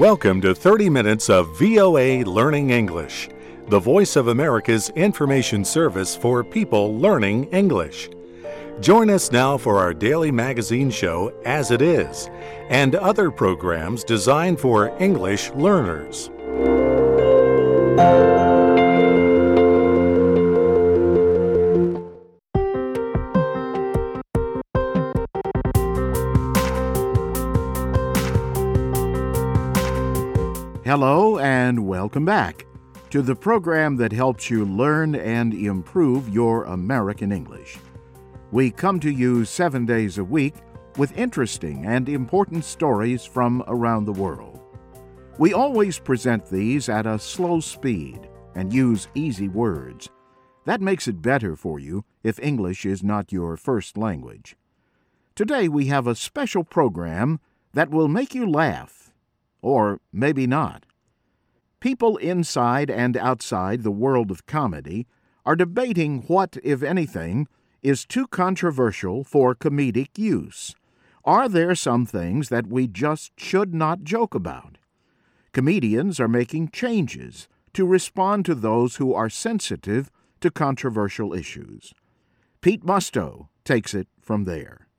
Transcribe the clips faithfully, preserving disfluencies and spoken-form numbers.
Welcome to thirty minutes of V O A Learning English, the voice of America's information service for people learning English. Join us now for our daily magazine show, As It Is, and other programs designed for English learners. Hello and welcome back to the program that helps you learn and improve your American English. We come to you seven days a week with interesting and important stories from around the world. We always present these at a slow speed and use easy words. That makes it better for you if English is not your first language. Today we have a special program that will make you laugh. Or maybe not. People inside and outside the world of comedy are debating what, if anything, is too controversial for comedic use. Are there some things that we just should not joke about? Comedians are making changes to respond to those who are sensitive to controversial issues. Pete Musto takes it from there.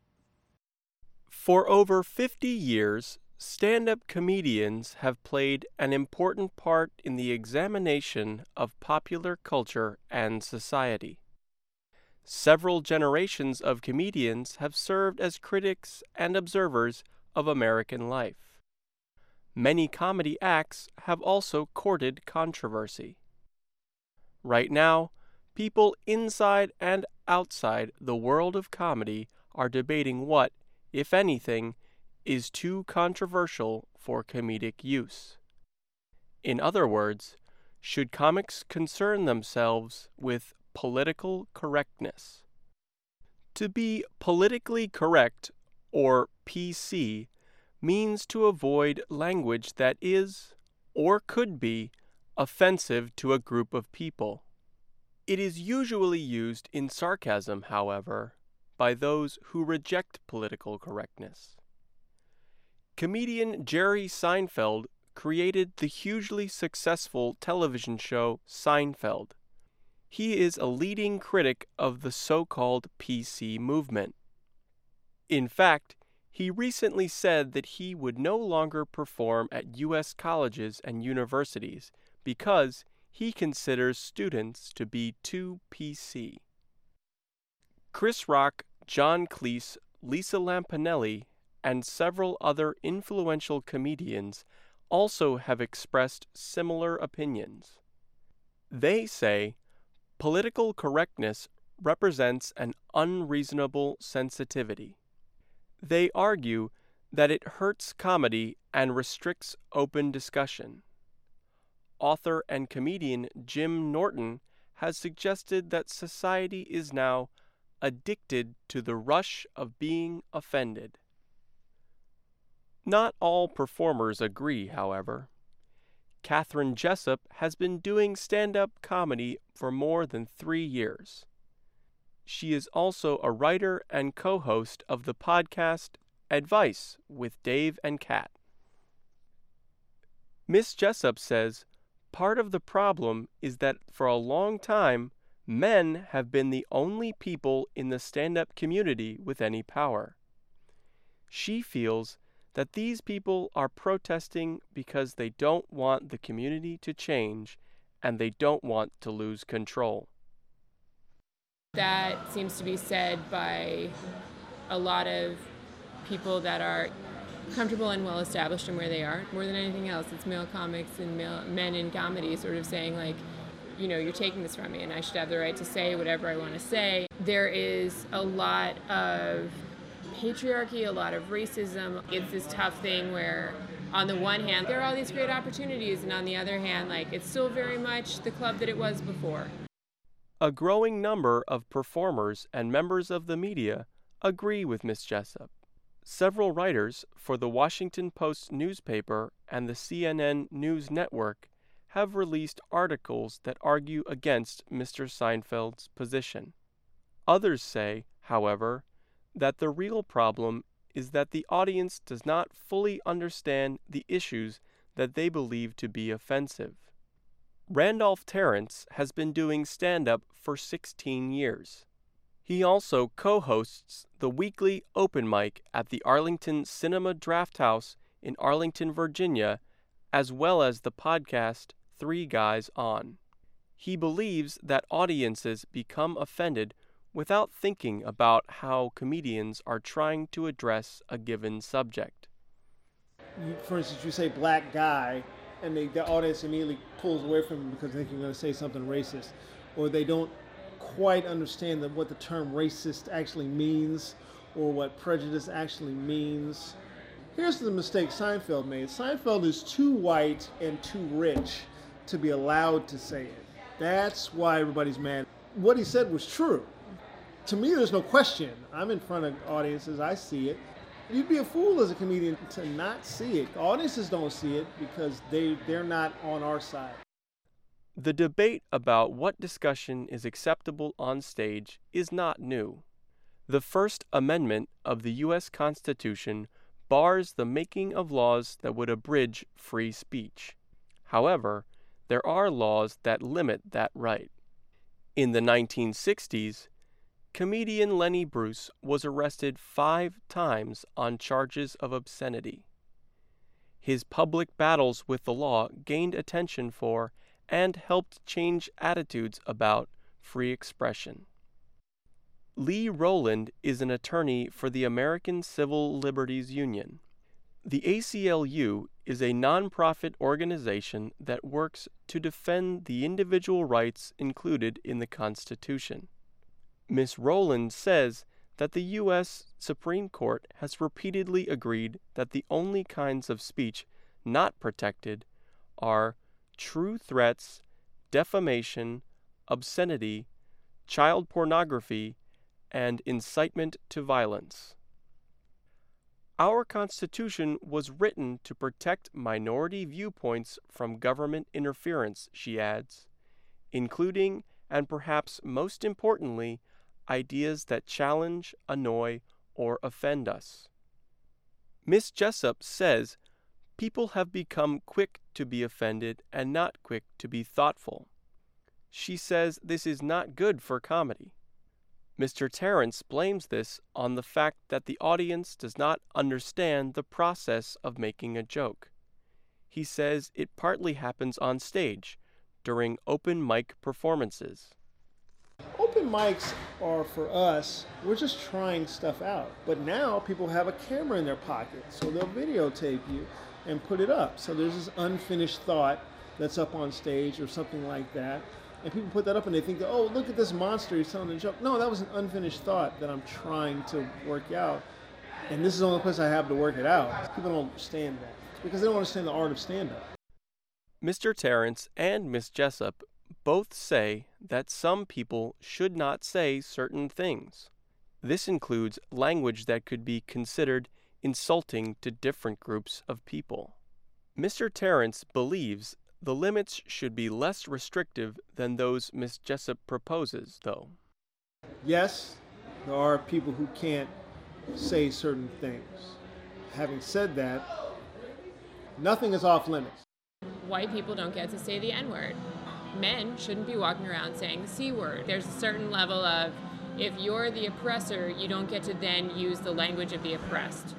For over fifty years, stand-up comedians have played an important part in the examination of popular culture and society. Several generations of comedians have served as critics and observers of American life. Many comedy acts have also courted controversy. Right now, people inside and outside the world of comedy are debating what, if anything, is too controversial for comedic use. In other words, should comics concern themselves with political correctness? To be politically correct, or P C, means to avoid language that is, or could be, offensive to a group of people. It is usually used in sarcasm, however, by those who reject political correctness. Comedian Jerry Seinfeld created the hugely successful television show Seinfeld. He is a leading critic of the so-called P C movement. In fact, he recently said that he would no longer perform at U S colleges and universities because he considers students to be too P C. Chris Rock, John Cleese, Lisa Lampanelli, and several other influential comedians also have expressed similar opinions. They say political correctness represents an unreasonable sensitivity. They argue that it hurts comedy and restricts open discussion. Author and comedian Jim Norton has suggested that society is now addicted to the rush of being offended. Not all performers agree, however. Katharine Jessup has been doing stand-up comedy for more than three years. She is also a writer and co-host of the podcast Advice with Dave and Kat. Miss Jessup says part of the problem is that for a long time, men have been the only people in the stand-up community with any power. She feels that these people are protesting because they don't want the community to change and they don't want to lose control. That seems to be said by a lot of people that are comfortable and well established in where they are. More than anything else, it's male comics and male, men in comedy sort of saying like, you know, you're taking this from me and I should have the right to say whatever I want to say. There is a lot of patriarchy, a lot of racism. It's this tough thing where on the one hand there are all these great opportunities and on the other hand like it's still very much the club that it was before. A growing number of performers and members of the media agree with Miss Jessup. Several writers for the Washington Post newspaper and the C N N News Network have released articles that argue against Mister Seinfeld's position. Others say, however, that the real problem is that the audience does not fully understand the issues that they believe to be offensive. Randolph Terrence has been doing stand-up for sixteen years. He also co-hosts the weekly open mic at the Arlington Cinema Draft House in Arlington, Virginia, as well as the podcast Three Guys On. He believes that audiences become offended without thinking about how comedians are trying to address a given subject. You, for instance, you say black guy, and they, the audience immediately pulls away from him because they think you're going to say something racist, or they don't quite understand the, what the term racist actually means, or what prejudice actually means. Here's the mistake Seinfeld made. Seinfeld is too white and too rich to be allowed to say it. That's why everybody's mad. What he said was true. To me, there's no question. I'm in front of audiences, I see it. You'd be a fool as a comedian to not see it. Audiences don't see it because they, they're not on our side. The debate about what discussion is acceptable on stage is not new. The First Amendment of the U S Constitution bars the making of laws that would abridge free speech. However, there are laws that limit that right. In the nineteen sixties, comedian Lenny Bruce was arrested five times on charges of obscenity. His public battles with the law gained attention for and helped change attitudes about free expression. Lee Rowland is an attorney for the American Civil Liberties Union. The A C L U is a nonprofit organization that works to defend the individual rights included in the Constitution. Miz Rowland says that the U S Supreme Court has repeatedly agreed that the only kinds of speech not protected are true threats, defamation, obscenity, child pornography, and incitement to violence. Our Constitution was written to protect minority viewpoints from government interference, she adds, including, and perhaps most importantly, ideas that challenge, annoy, or offend us. Miz Jessup says people have become quick to be offended and not quick to be thoughtful. She says this is not good for comedy. Mister Terrence blames this on the fact that the audience does not understand the process of making a joke. He says it partly happens on stage, during open mic performances. Open mics are for us, we're just trying stuff out. But now people have a camera in their pocket, so they'll videotape you and put it up. So there's this unfinished thought that's up on stage or something like that. And people put that up and they think, oh, look at this monster, he's telling a joke. No, that was an unfinished thought that I'm trying to work out. And this is the only place I have to work it out. People don't understand that because they don't understand the art of stand-up. Mister Terrence and Miz Jessup both say that some people should not say certain things. This includes language that could be considered insulting to different groups of people. Mister Terrence believes the limits should be less restrictive than those Miz Jessup proposes, though. Yes, there are people who can't say certain things. Having said that, nothing is off limits. White people don't get to say the N-word. Men shouldn't be walking around saying the C-word. There's a certain level of, if you're the oppressor, you don't get to then use the language of the oppressed.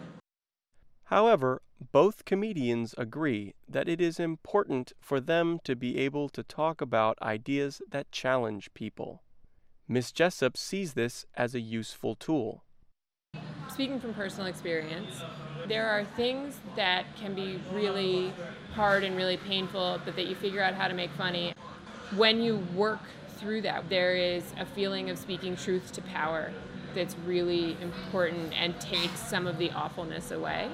However, both comedians agree that it is important for them to be able to talk about ideas that challenge people. Miz Jessup sees this as a useful tool. Speaking from personal experience, there are things that can be really hard and really painful, but that you figure out how to make funny. When you work through that, there is a feeling of speaking truth to power that's really important and takes some of the awfulness away.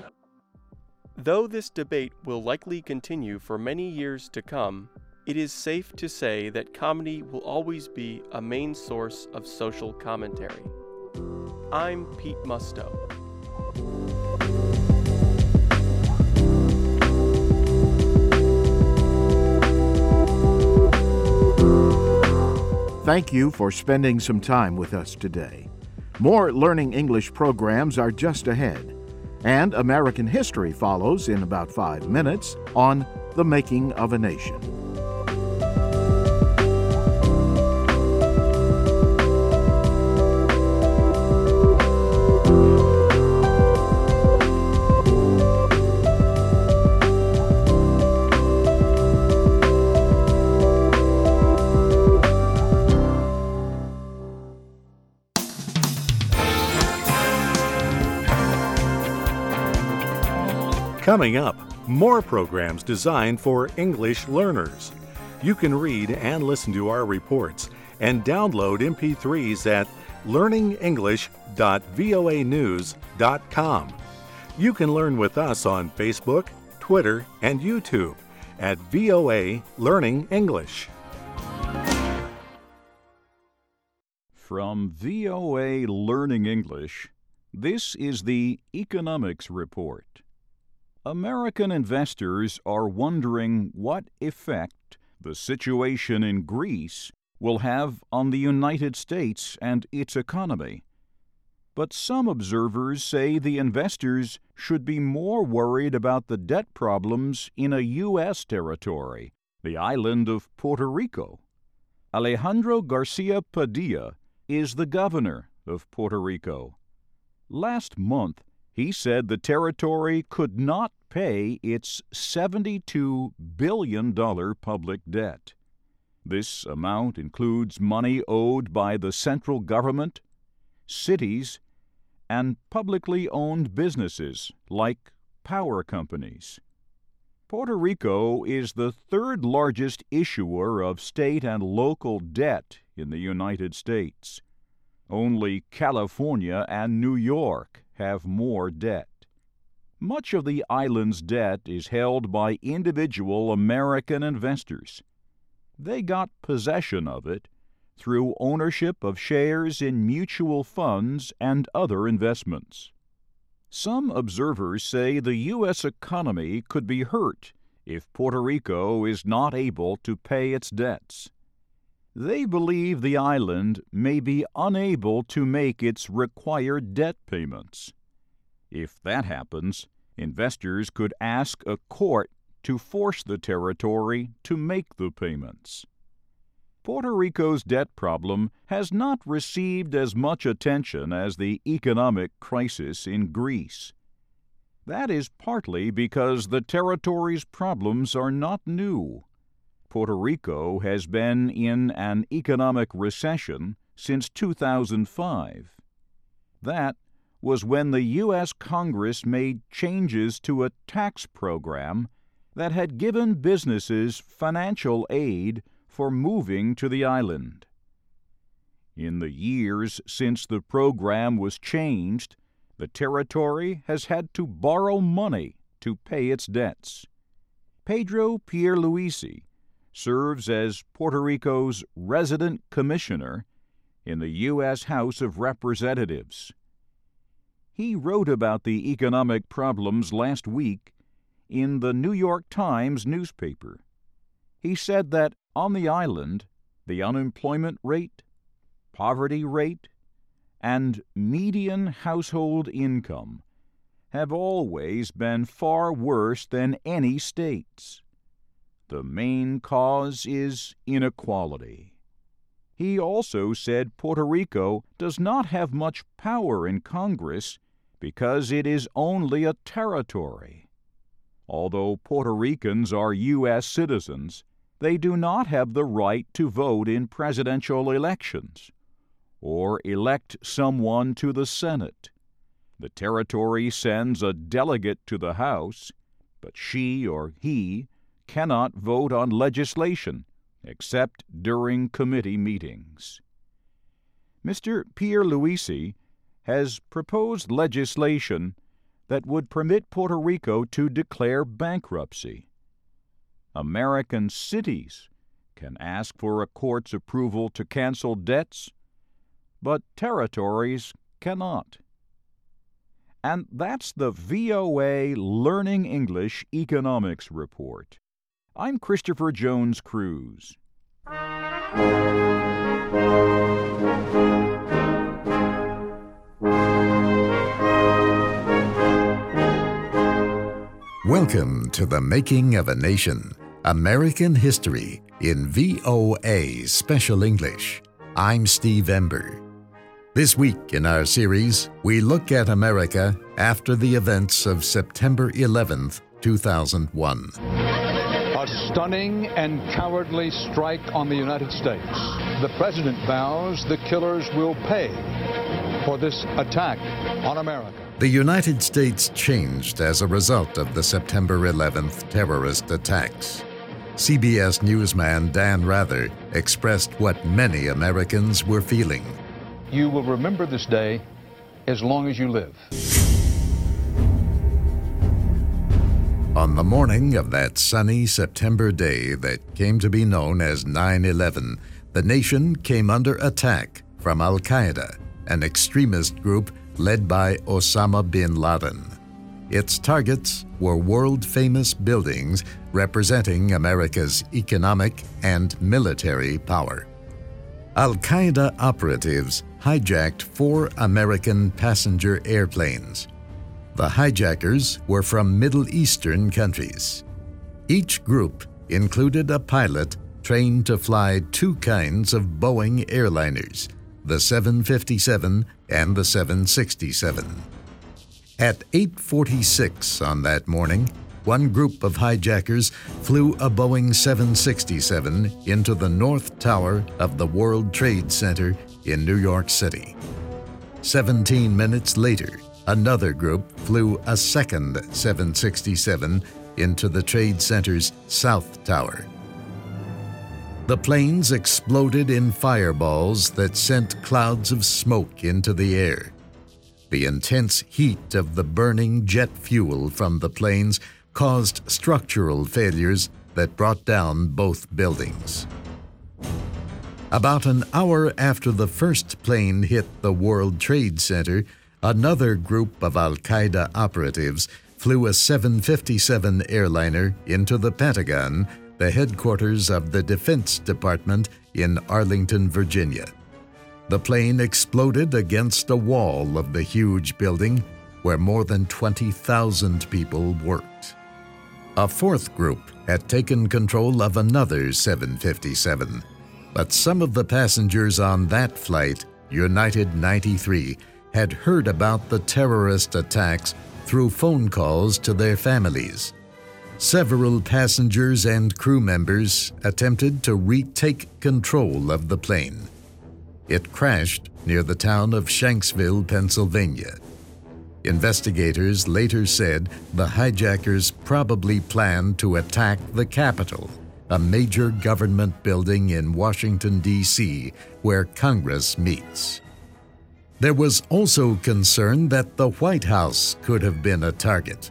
Though this debate will likely continue for many years to come, it is safe to say that comedy will always be a main source of social commentary. I'm Pete Musto. Thank you for spending some time with us today. More Learning English programs are just ahead. And American history follows in about five minutes on The Making of a Nation. Coming up, more programs designed for English learners. You can read and listen to our reports and download M P threes at learning english dot voa news dot com. You can learn with us on Facebook, Twitter, and YouTube at V O A Learning English. From V O A Learning English, this is the Economics Report. American investors are wondering what effect the situation in Greece will have on the United States and its economy. But some observers say the investors should be more worried about the debt problems in a U S territory, the island of Puerto Rico. Alejandro Garcia Padilla is the governor of Puerto Rico. Last month, he said the territory could not pay its seventy-two billion dollars public debt. This amount includes money owed by the central government, cities, and publicly owned businesses like power companies. Puerto Rico is the third largest issuer of state and local debt in the United States. Only California and New York have more debt. Much of the island's debt is held by individual American investors. They got possession of it through ownership of shares in mutual funds and other investments. Some observers say the U S economy could be hurt if Puerto Rico is not able to pay its debts. They believe the island may be unable to make its required debt payments. If that happens, investors could ask a court to force the territory to make the payments. Puerto Rico's debt problem has not received as much attention as the economic crisis in Greece. That is partly because the territory's problems are not new. Puerto Rico has been in an economic recession since two thousand five. That was when the U S Congress made changes to a tax program that had given businesses financial aid for moving to the island. In the years since the program was changed, the territory has had to borrow money to pay its debts. Pedro Pierluisi serves as Puerto Rico's resident commissioner in the U S House of Representatives. He wrote about the economic problems last week in the New York Times newspaper. He said that on the island, the unemployment rate, poverty rate, and median household income have always been far worse than any state's. The main cause is inequality. He also said Puerto Rico does not have much power in Congress because it is only a territory. Although Puerto Ricans are U S citizens, they do not have the right to vote in presidential elections or elect someone to the Senate. The territory sends a delegate to the House, but she or he cannot vote on legislation except during committee meetings. Mister Pierluisi has proposed legislation that would permit Puerto Rico to declare bankruptcy. American cities can ask for a court's approval to cancel debts, but territories cannot. And that's the V O A Learning English Economics Report. I'm Christopher Jones Cruz. Welcome to The Making of a Nation, American History in V O A Special English. I'm Steve Ember. This week in our series, we look at America after the events of September eleventh, two thousand one. A stunning and cowardly strike on the United States. The president vows the killers will pay for this attack on America. The United States changed as a result of the September eleventh terrorist attacks. C B S newsman Dan Rather expressed what many Americans were feeling. You will remember this day as long as you live. On the morning of that sunny September day that came to be known as nine eleven, the nation came under attack from Al-Qaeda, an extremist group led by Osama bin Laden. Its targets were world-famous buildings representing America's economic and military power. Al-Qaeda operatives hijacked four American passenger airplanes. The hijackers were from Middle Eastern countries. Each group included a pilot trained to fly two kinds of Boeing airliners, the seven fifty-seven and the seven sixty-seven. At eight forty-six on that morning, one group of hijackers flew a Boeing seven sixty-seven into the North Tower of the World Trade Center in New York City. Seventeen minutes later, another group flew a second seven sixty-seven into the Trade Center's South Tower. The planes exploded in fireballs that sent clouds of smoke into the air. The intense heat of the burning jet fuel from the planes caused structural failures that brought down both buildings. About an hour after the first plane hit the World Trade Center, another group of Al-Qaeda operatives flew a seven fifty-seven airliner into the Pentagon, the headquarters of the Defense Department in Arlington, Virginia. The plane exploded against a wall of the huge building where more than twenty thousand people worked. A fourth group had taken control of another seven fifty-seven, but some of the passengers on that flight, United ninety-three, had heard about the terrorist attacks through phone calls to their families. Several passengers and crew members attempted to retake control of the plane. It crashed near the town of Shanksville, Pennsylvania. Investigators later said the hijackers probably planned to attack the Capitol, a major government building in Washington, D C, where Congress meets. There was also concern that the White House could have been a target.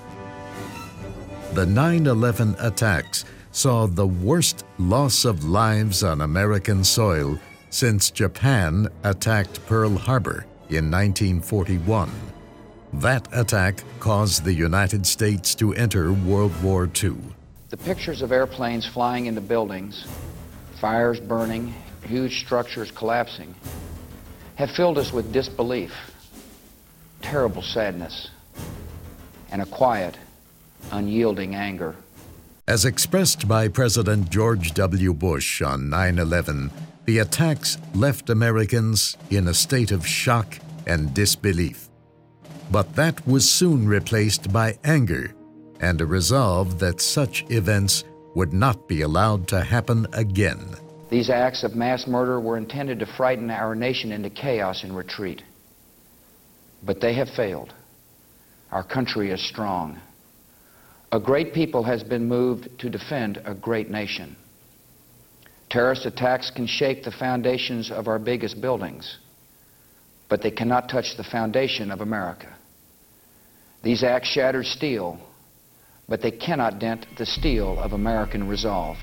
The nine eleven attacks saw the worst loss of lives on American soil since Japan attacked Pearl Harbor in nineteen forty-one. That attack caused the United States to enter World War Two. The pictures of airplanes flying into buildings, fires burning, huge structures collapsing, have filled us with disbelief, terrible sadness, and a quiet, unyielding anger. As expressed by President George W. Bush on nine eleven, the attacks left Americans in a state of shock and disbelief. But that was soon replaced by anger and a resolve that such events would not be allowed to happen again. These acts of mass murder were intended to frighten our nation into chaos and retreat. But they have failed. Our country is strong. A great people has been moved to defend a great nation. Terrorist attacks can shake the foundations of our biggest buildings, but they cannot touch the foundation of America. These acts shatter steel, but they cannot dent the steel of American resolve.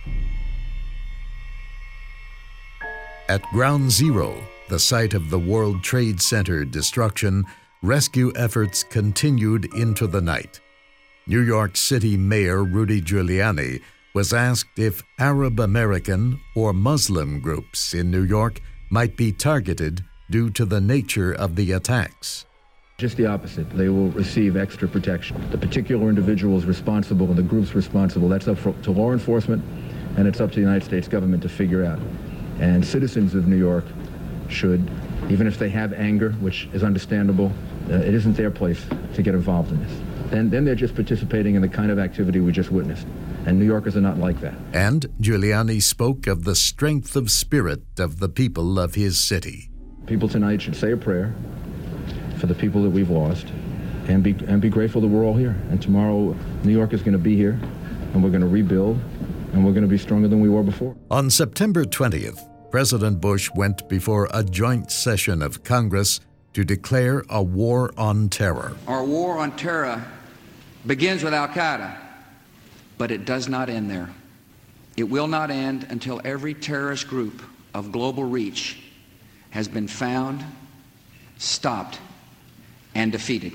At Ground Zero, the site of the World Trade Center destruction, rescue efforts continued into the night. New York City Mayor Rudy Giuliani was asked if Arab American or Muslim groups in New York might be targeted due to the nature of the attacks. Just the opposite. They will receive extra protection. The particular individuals responsible and the groups responsible, that's up for, to law enforcement, and it's up to the United States government to figure out. And citizens of New York should, even if they have anger, which is understandable, uh, it isn't their place to get involved in this. And then they're just participating in the kind of activity we just witnessed. And New Yorkers are not like that. And Giuliani spoke of the strength of spirit of the people of his city. People tonight should say a prayer for the people that we've lost and be, and be grateful that we're all here. And tomorrow, New York is going to be here, and we're going to rebuild, and we're going to be stronger than we were before. On September twentieth, President Bush went before a joint session of Congress to declare a war on terror. Our war on terror begins with Al-Qaeda, but it does not end there. It will not end until every terrorist group of global reach has been found, stopped, and defeated.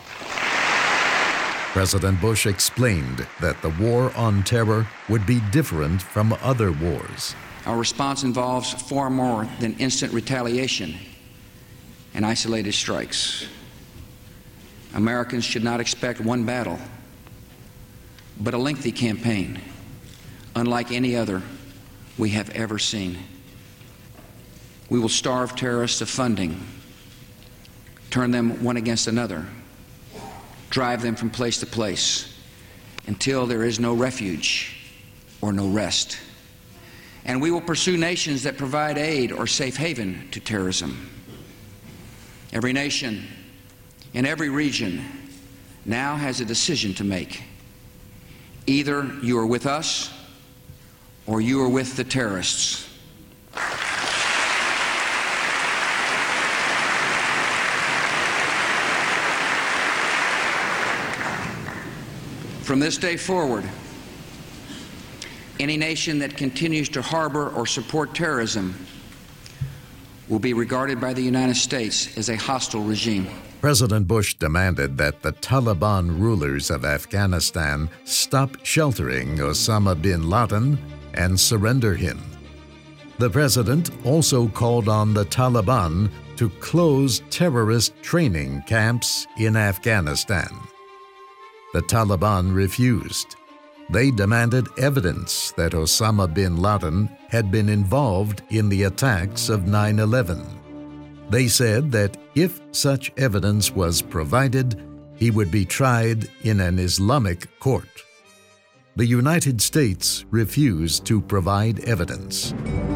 President Bush explained that the war on terror would be different from other wars. Our response involves far more than instant retaliation and isolated strikes. Americans should not expect one battle, but a lengthy campaign, unlike any other we have ever seen. We will starve terrorists of funding, turn them one against another, drive them from place to place until there is no refuge or no rest. And we will pursue nations that provide aid or safe haven to terrorism. Every nation in every region now has a decision to make. Either you are with us or you are with the terrorists. From this day forward, any nation that continues to harbor or support terrorism will be regarded by the United States as a hostile regime. President Bush demanded that the Taliban rulers of Afghanistan stop sheltering Osama bin Laden and surrender him. The president also called on the Taliban to close terrorist training camps in Afghanistan. The Taliban refused. They demanded evidence that Osama bin Laden had been involved in the attacks of nine eleven. They said that if such evidence was provided, he would be tried in an Islamic court. The United States refused to provide evidence.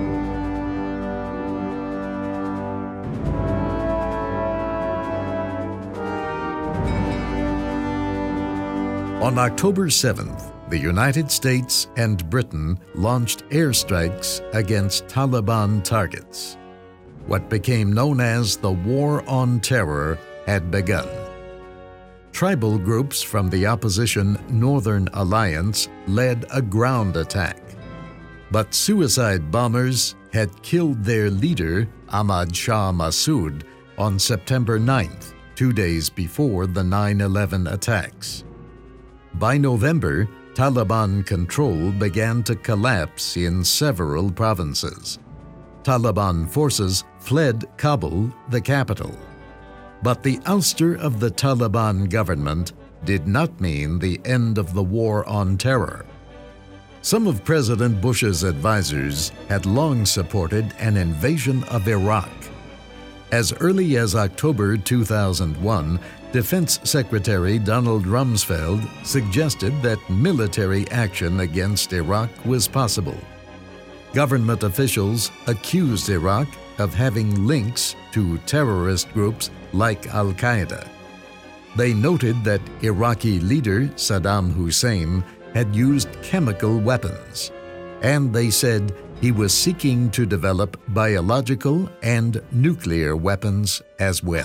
On October seventh, the United States and Britain launched airstrikes against Taliban targets. What became known as the War on Terror had begun. Tribal groups from the opposition Northern Alliance led a ground attack. But suicide bombers had killed their leader, Ahmad Shah Massoud, on September ninth, two days before the nine eleven attacks. By November, Taliban control began to collapse in several provinces. Taliban forces fled Kabul, the capital. But the ouster of the Taliban government did not mean the end of the war on terror. Some of President Bush's advisors had long supported an invasion of Iraq. As early as October two thousand one, Defense Secretary Donald Rumsfeld suggested that military action against Iraq was possible. Government officials accused Iraq of having links to terrorist groups like Al-Qaeda. They noted that Iraqi leader Saddam Hussein had used chemical weapons, and they said he was seeking to develop biological and nuclear weapons as well.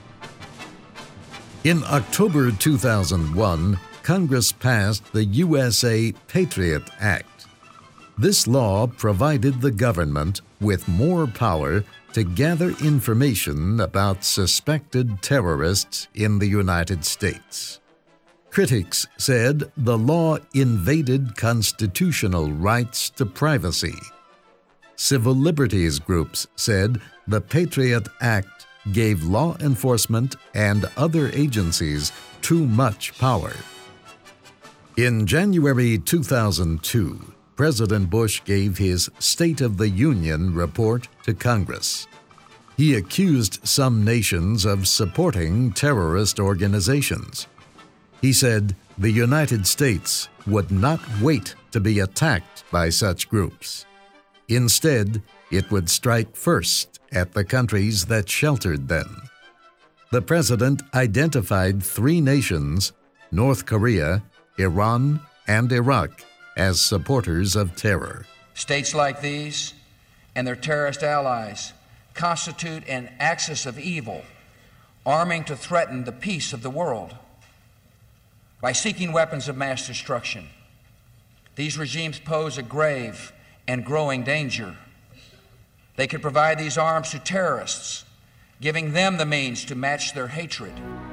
In October two thousand one, Congress passed the U S A Patriot Act. This law provided the government with more power to gather information about suspected terrorists in the United States. Critics said the law invaded constitutional rights to privacy. Civil liberties groups said the Patriot Act gave law enforcement and other agencies too much power. In January two thousand two, President Bush gave his State of the Union report to Congress. He accused some nations of supporting terrorist organizations. He said the United States would not wait to be attacked by such groups. Instead, it would strike first at the countries that sheltered them. The president identified three nations, North Korea, Iran, and Iraq, as supporters of terror. States like these and their terrorist allies constitute an axis of evil, arming to threaten the peace of the world. By seeking weapons of mass destruction, these regimes pose a grave and growing danger. They could provide these arms to terrorists, giving them the means to match their hatred.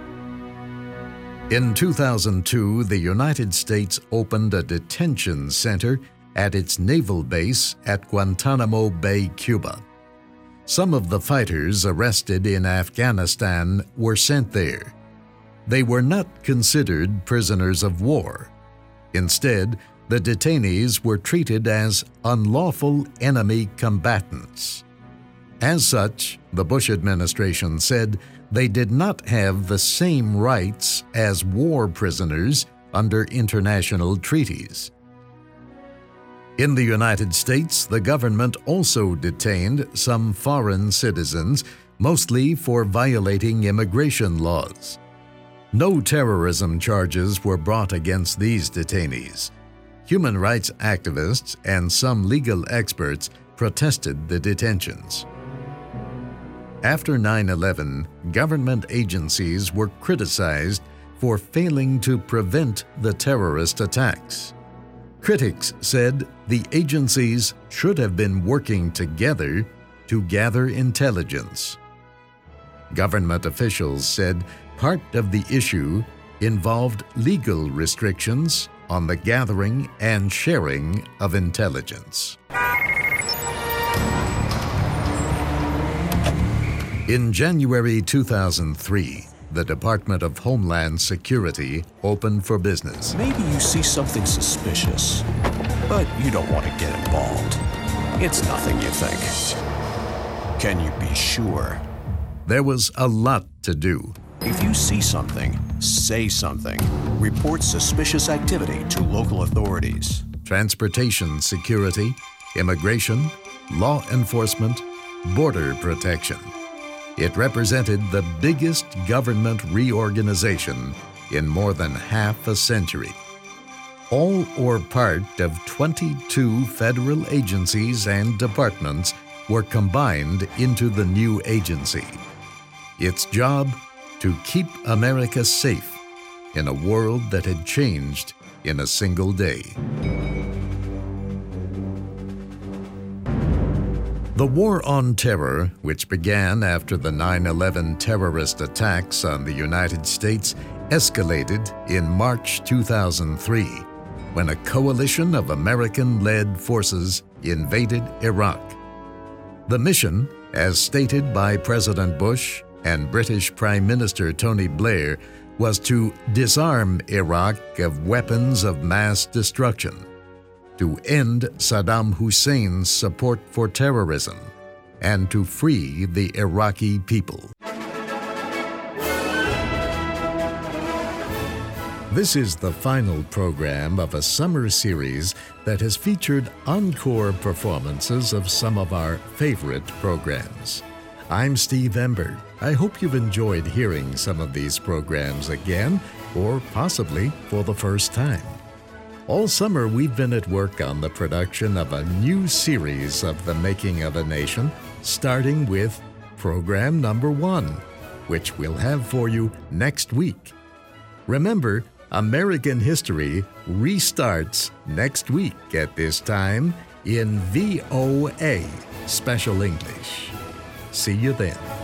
In two thousand two, the United States opened a detention center at its naval base at Guantanamo Bay, Cuba. Some of the fighters arrested in Afghanistan were sent there. They were not considered prisoners of war. Instead, the detainees were treated as unlawful enemy combatants. As such, the Bush administration said they did not have the same rights as war prisoners under international treaties. In the United States, the government also detained some foreign citizens, mostly for violating immigration laws. No terrorism charges were brought against these detainees. Human rights activists and some legal experts protested the detentions. After nine eleven, government agencies were criticized for failing to prevent the terrorist attacks. Critics said the agencies should have been working together to gather intelligence. Government officials said part of the issue involved legal restrictions on the gathering and sharing of intelligence. In January two thousand three, the Department of Homeland Security opened for business. Maybe you see something suspicious, but you don't want to get involved. It's nothing, you think. Can you be sure? There was a lot to do. If you see something, say something. Report suspicious activity to local authorities. Transportation security, immigration, law enforcement, border protection. It represented the biggest government reorganization in more than half a century. All or part of twenty-two federal agencies and departments were combined into the new agency. Its job, to keep America safe in a world that had changed in a single day. The War on Terror, which began after the nine eleven terrorist attacks on the United States, escalated in March two thousand three, when a coalition of American-led forces invaded Iraq. The mission, as stated by President Bush and British Prime Minister Tony Blair, was to disarm Iraq of weapons of mass destruction, to end Saddam Hussein's support for terrorism, and to free the Iraqi people. This is the final program of a summer series that has featured encore performances of some of our favorite programs. I'm Steve Ember. I hope you've enjoyed hearing some of these programs again, or possibly for the first time. All summer, we've been at work on the production of a new series of The Making of a Nation, starting with program number one, which we'll have for you next week. Remember, American History restarts next week at this time in V O A Special English. See you then.